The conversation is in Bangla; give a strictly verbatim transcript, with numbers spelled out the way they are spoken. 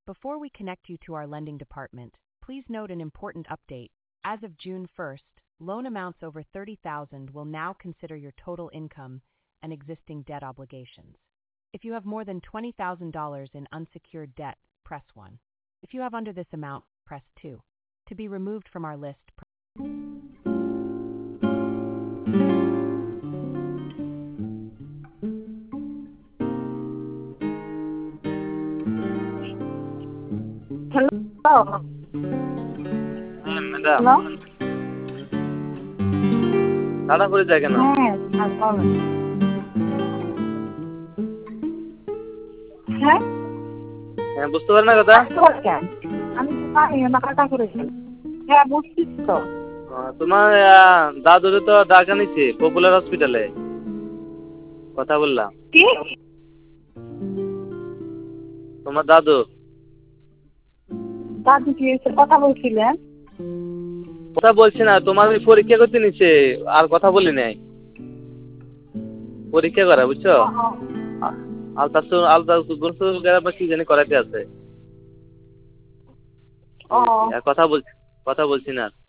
Before we connect you to our lending department, please note an important update. As of June first, loan amounts over thirty thousand will now consider your total income and existing debt obligations. If you have more than twenty thousand dollars in unsecured debt, press one. If you have under this amount, press two. To be removed from our list, press Hello. হ্যাঁ ম্যাডাম, Hello? তাড়া করে যায় কেন? হ্যাঁ, আর বলেন। হ্যাঁ? হ্যাঁ, বুঝতে পারেন না কথা? আসতে পারি কেন? আমি তো জানি না কাটা করেছি। হ্যাঁ, বুঝছিস তো। আহ, তোমার আহ, দাদুরে তো ডাকা নিচ্ছে পপুলার হসপিটালে, কথা বললাম। কি? তোমার দাদু দাদু কি এসে কথা বলছিলেন? কথা বলছে না, তোমার ওই পরীক্ষা করতে নিচ্ছে, আর কথা বলি নাই। পরীক্ষা করা বুঝছো, আলতাসু আলতাসু গুনসু গ্রামে কি জানি করাতে আছে। ও আর কথা বল কথা বলছি না।